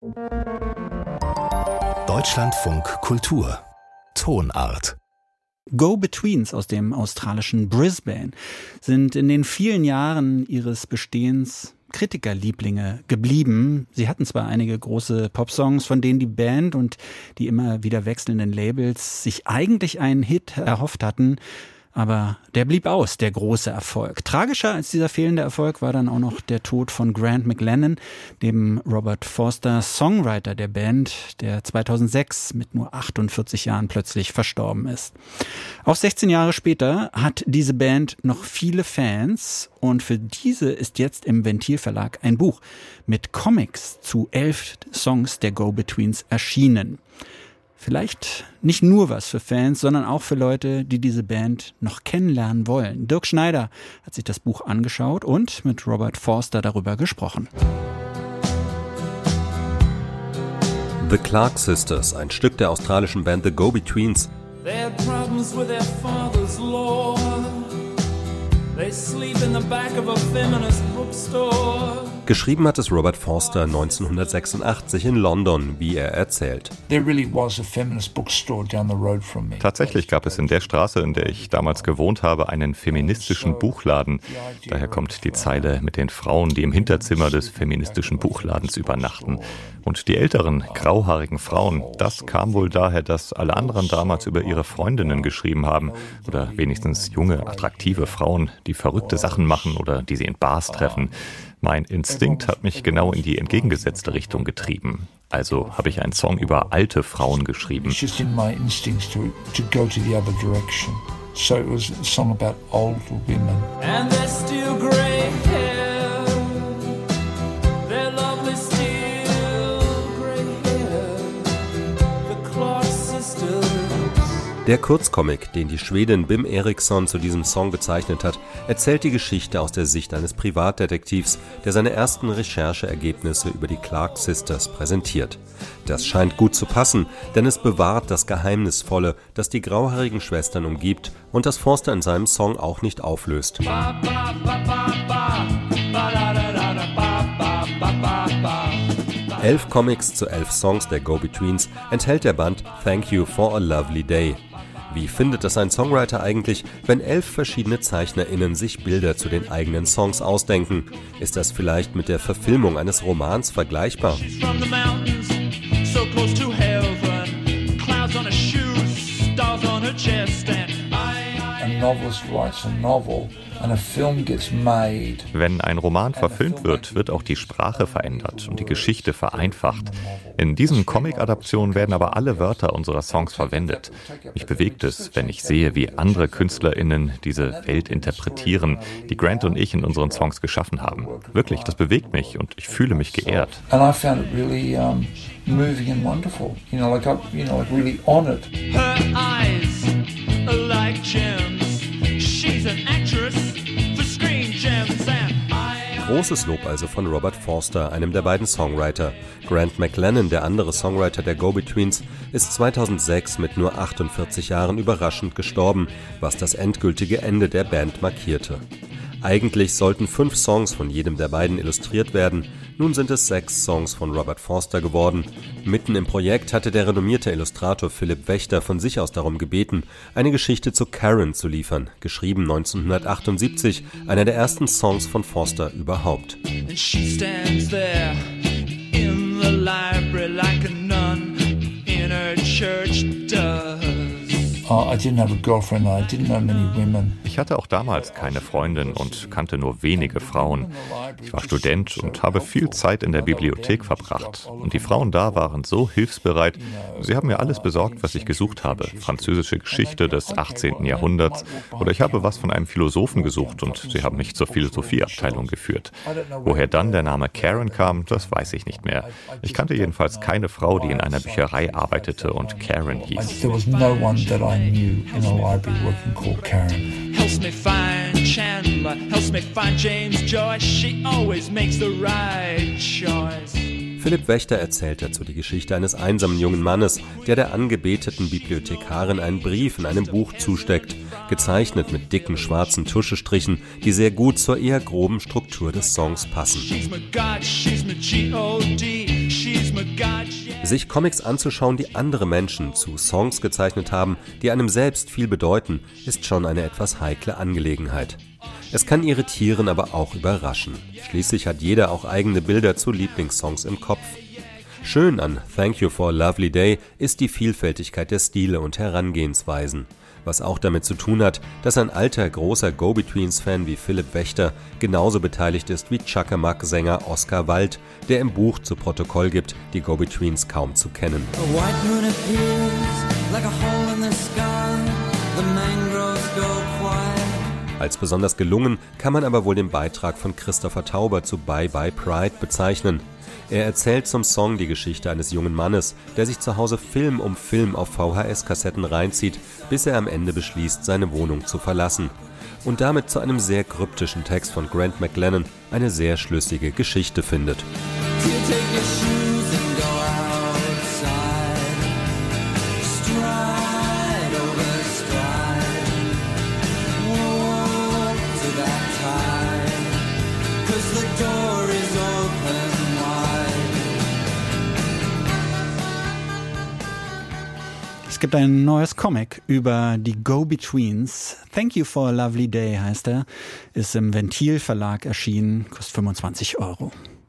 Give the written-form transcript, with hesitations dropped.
Deutschlandfunk Kultur Tonart. Go-Betweens aus dem australischen Brisbane sind in den vielen Jahren ihres Bestehens Kritikerlieblinge geblieben. Sie hatten zwar einige große Popsongs, von denen die Band und die immer wieder wechselnden Labels sich eigentlich einen Hit erhofft hatten, aber der blieb aus, der große Erfolg. Tragischer als dieser fehlende Erfolg war dann auch noch der Tod von Grant McLennan, dem Robert Forster, Songwriter der Band, der 2006 mit nur 48 Jahren plötzlich verstorben ist. Auch 16 Jahre später hat diese Band noch viele Fans und für diese ist jetzt im Ventil Verlag ein Buch mit Comics zu 11 Songs der Go-Betweens erschienen. Vielleicht nicht nur was für Fans, sondern auch für Leute, die diese Band noch kennenlernen wollen. Dirk Schneider hat sich das Buch angeschaut und mit Robert Forster darüber gesprochen. The Clark Sisters, ein Stück der australischen Band The Go-Betweens. They had problems with their father's law. They sleep in the back of a feminist bookstore. Geschrieben hat es Robert Forster 1986 in London, wie er erzählt. Tatsächlich gab es in der Straße, in der ich damals gewohnt habe, einen feministischen Buchladen. Daher kommt die Zeile mit den Frauen, die im Hinterzimmer des feministischen Buchladens übernachten. Und die älteren, grauhaarigen Frauen, das kam wohl daher, dass alle anderen damals über ihre Freundinnen geschrieben haben. Oder wenigstens junge, attraktive Frauen, die verrückte Sachen machen oder die sie in Bars treffen. Mein Instinkt hat mich genau in die entgegengesetzte Richtung getrieben. Also habe ich einen Song über alte Frauen geschrieben. So it was a song about old women. And they're still grey hair. They're lovely still grey hair. The Clark Sisters. Der Kurzcomic, den die Schwedin Bim Eriksson zu diesem Song gezeichnet hat, erzählt die Geschichte aus der Sicht eines Privatdetektivs, der seine ersten Rechercheergebnisse über die Clark Sisters präsentiert. Das scheint gut zu passen, denn es bewahrt das Geheimnisvolle, das die grauhaarigen Schwestern umgibt und das Forster in seinem Song auch nicht auflöst. 11 Comics zu 11 Songs der Go-Betweens enthält der Band Thank You for a Lovely Day. Wie findet es ein Songwriter eigentlich, wenn 11 verschiedene ZeichnerInnen sich Bilder zu den eigenen Songs ausdenken? Ist das vielleicht mit der Verfilmung eines Romans vergleichbar? Wenn ein Roman verfilmt wird, wird auch die Sprache verändert und die Geschichte vereinfacht. In diesen Comic-Adaptionen werden aber alle Wörter unserer Songs verwendet. Mich bewegt es, wenn ich sehe, wie andere KünstlerInnen diese Welt interpretieren, die Grant und ich in unseren Songs geschaffen haben. Wirklich, das bewegt mich und ich fühle mich geehrt. Moving and wonderful, like really honored. Her eyes are like gems. She's an actress for screen gems and Großes Lob also von Robert Forster, einem der beiden Songwriter. Grant McLennan, der andere Songwriter der Go-Betweens, ist 2006 mit nur 48 Jahren überraschend gestorben, was das endgültige Ende der Band markierte. Eigentlich sollten 5 Songs von jedem der beiden illustriert werden, nun sind es 6 Songs von Robert Forster geworden. Mitten im Projekt hatte der renommierte Illustrator Philipp Wächter von sich aus darum gebeten, eine Geschichte zu Karen zu liefern, geschrieben 1978, einer der ersten Songs von Forster überhaupt. And she stands there in the library like a nun in her church does. Ich hatte auch damals keine Freundin und kannte nur wenige Frauen. Ich war Student und habe viel Zeit in der Bibliothek verbracht. Und die Frauen da waren so hilfsbereit. Sie haben mir alles besorgt, was ich gesucht habe. Französische Geschichte des 18. Jahrhunderts. Oder ich habe was von einem Philosophen gesucht und sie haben mich zur Philosophieabteilung geführt. Woher dann der Name Karen kam, das weiß ich nicht mehr. Ich kannte jedenfalls keine Frau, die in einer Bücherei arbeitete und Karen hieß. I knew in a library working called Karen. Helps me find Chandler, helps me find James Joyce. She always makes the right choice. Philipp Wächter erzählt dazu die Geschichte eines einsamen jungen Mannes, der angebeteten Bibliothekarin einen Brief in einem Buch zusteckt, gezeichnet mit dicken schwarzen Tuschestrichen, die sehr gut zur eher groben Struktur des Songs passen. She's my God, she's my G.O.D., she's my God. Sich Comics anzuschauen, die andere Menschen zu Songs gezeichnet haben, die einem selbst viel bedeuten, ist schon eine etwas heikle Angelegenheit. Es kann irritieren, aber auch überraschen. Schließlich hat jeder auch eigene Bilder zu Lieblingssongs im Kopf. Schön an Thank You for a Lovely Day ist die Vielfältigkeit der Stile und Herangehensweisen. Was auch damit zu tun hat, dass ein alter, großer Go-Betweens-Fan wie Philipp Wächter genauso beteiligt ist wie Chuckamuck-Sänger Oskar Wald, der im Buch zu Protokoll gibt, die Go-Betweens kaum zu kennen. Als besonders gelungen kann man aber wohl den Beitrag von Christopher Tauber zu Bye Bye Pride bezeichnen. Er erzählt zum Song die Geschichte eines jungen Mannes, der sich zu Hause Film um Film auf VHS-Kassetten reinzieht, bis er am Ende beschließt, seine Wohnung zu verlassen. Und damit zu einem sehr kryptischen Text von Grant McLennan eine sehr schlüssige Geschichte findet. Es gibt ein neues Comic über die Go-Betweens. Thank You for a Lovely Day heißt er. Ist im Ventil Verlag erschienen, kostet 25 €.